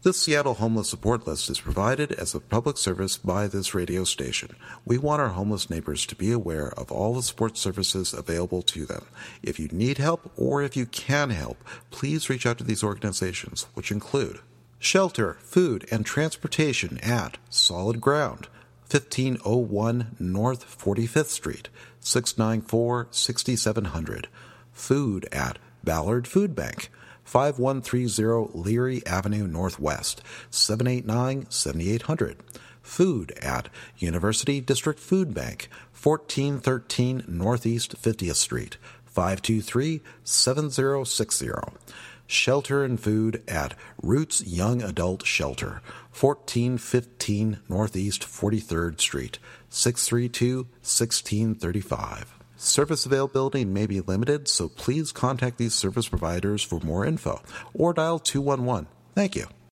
This Seattle Homeless Support List is provided as a public service by this radio station. We want our homeless neighbors to be aware of all the support services available to them. If you need help or if you can help, please reach out to these organizations, which include shelter, food, and transportation at Solid Ground, 1501 North 45th Street, 694-6700. Food at Ballard Food Bank, 5130 Leary Avenue Northwest, 789-7800. Food at University District Food Bank, 1413 Northeast 50th Street, 523-7060. Shelter and food at Roots Young Adult Shelter, 1415 Northeast 43rd Street, 632-1635. Service availability may be limited, so please contact these service providers for more info or dial 211. Thank you.